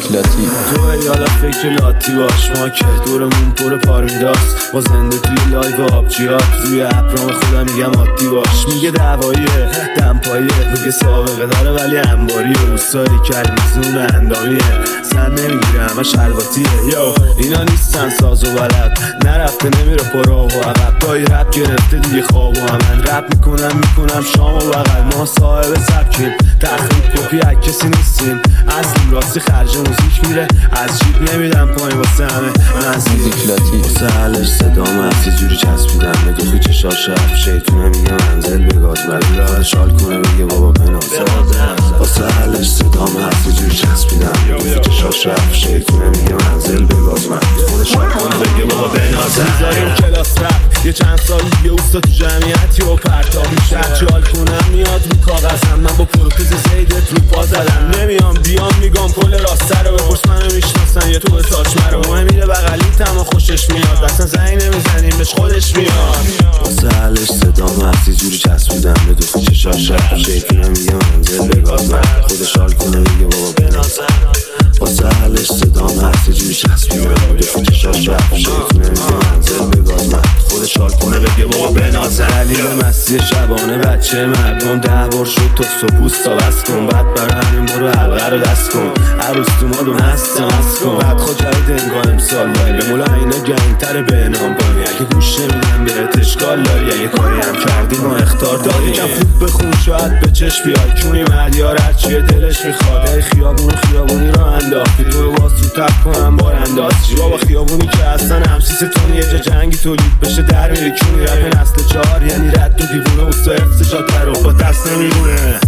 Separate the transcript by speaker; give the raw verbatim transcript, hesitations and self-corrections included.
Speaker 1: لاتی
Speaker 2: تو یالا فکر لاتی باش، ما که دورمون پر پار میراست، با زنده توی لایو آبجیات، روی اپرام خودم میگم عادی باش. میگه دواییه دمپاییه، میگه سابقه داره ولی انباریه، روستایی کلمیزون اندامیه، زن نمیگیره همه شلواتیه. یو اینا نیستن ساز و بلد، نرفته نمیره پرا و عقب، دایی رپ گرفته دیگه خواب و من رپ میکنم میکنم شام و بغل. ما صاحب سبکیم، تخریب کپی از کسی نیستیم، اصلیم راستی خرج موزیک میره، از جیب نمیدم پایین واسه همه
Speaker 1: موزیک لاتی.
Speaker 2: واسه حلش صدام هست یه جوری چسبیدم به دوخی چشاش رفت، شیطونه میگه منزل بگاز ولی راه شال کنه بگه بابا بنازه. واسه حلش صدام هست یه جوری چسبیدم به دوخی چشاش رفت، شیطونه میگه منزل بگاز من خودش شال کنه بگه بابا بنازه. میذاریم کلاس رپ یه چند سال دیگه اوستا تو جمعیتی و پرتاب میشه، چال کنم میاد رو کاغذم، من با پروتز زیدت رو پا زدم، نمیام بیام میگم کل راسته رو بپرس منو میشناسن یا تو ساچ مرو، مهم میره بغلی تما خوشش میاد، اصلا زنگ نمیزنیم بهش خودش میاد. واسه حلش صدام هست یه جوری چسبیدم به دوخی چشاش رفت، شیطونه میگه منزل بگاز من خودش شال کنه بگه بابا بنازه. واسه حلش صدام هست یه جوری چسبیدم به دوخی چشاش رفت، شیطونه میگه منزل بگاز من خودش شال کنه بگه بابا بنازه. علیل مستی شبانه بچه مردم ده بار شد تو سپوست تا بس کن، بعد برای همین برو حلقه رو دست کن، عروس تو مادو هست مست کن، بعد خود جرد انگاه امسال داری به مولا اینا گنگتر به نام بانی، اگه گوش نمیدن بهت اشکال داری، اگه کاری هم کردی ما اختار داری، یکم خوب بخون شاید به چشم بیای، چونی مدیار هرچیه دلش میخواد، ای خیابون خیابونی رو انداختی تو رو باز تو تب کنم بار انداز چی بابا، خیابونی که اصلا همسیس تونی یه جا جنگی تولید بشه در میری کونی، رپ نسل چهار یعنی رد تو دیوونه و سو افتشا تر و با دست نمیگونه.